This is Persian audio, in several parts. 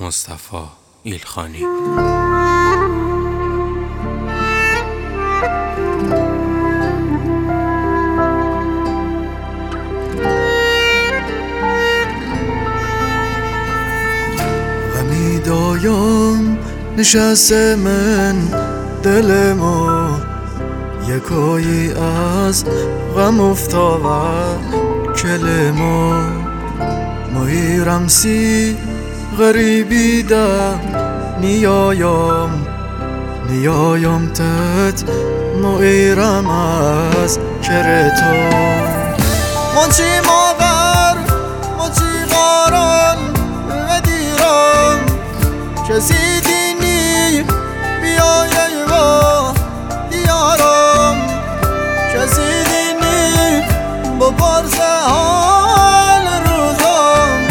مصطفی ایلخانی. غمی دایم نشسته من دل ما، یکایی از غم افتاد کل ما. ماهی رمسی غریبی ده نیایم تت مایرم از کرتو. منچی ماغر منچی غاران و دیران، کسی دینی بیایی با دیارم، کسی دینی با پرس حال روزم.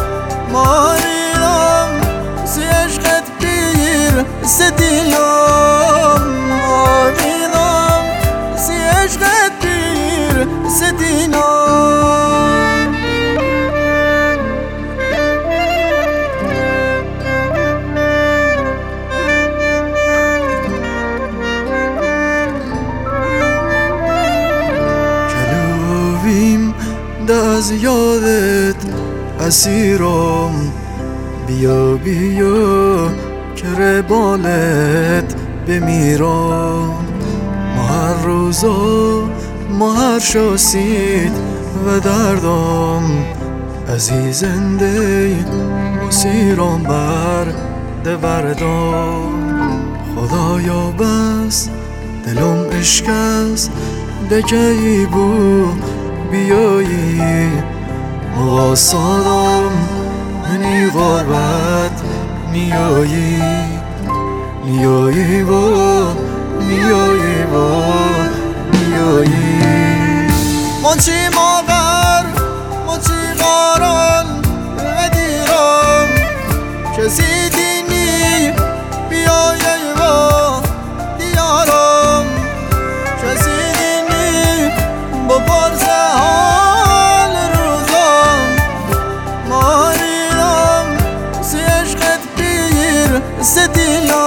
ماریرم سی عشقت بیر سدینم، ماریرم سی عشقت بیر سدینم. کلویم ده از یادت اسیرم، بیا که بالت بمیرم. ما هر روزا ما هر شاسید و دردم، عزیزنده مسیرم بر دوردم. خدایا بس دلم اشکست دکی بو بیایی، مقاصدم منی غربت نیایی با نیایی. منچی ماغر منچی غاران و دیرم، کسی دینی بیایی با دیارم، کسی دینی با پرس حال روزم. ماریرم سی عشقت بیر سدینم.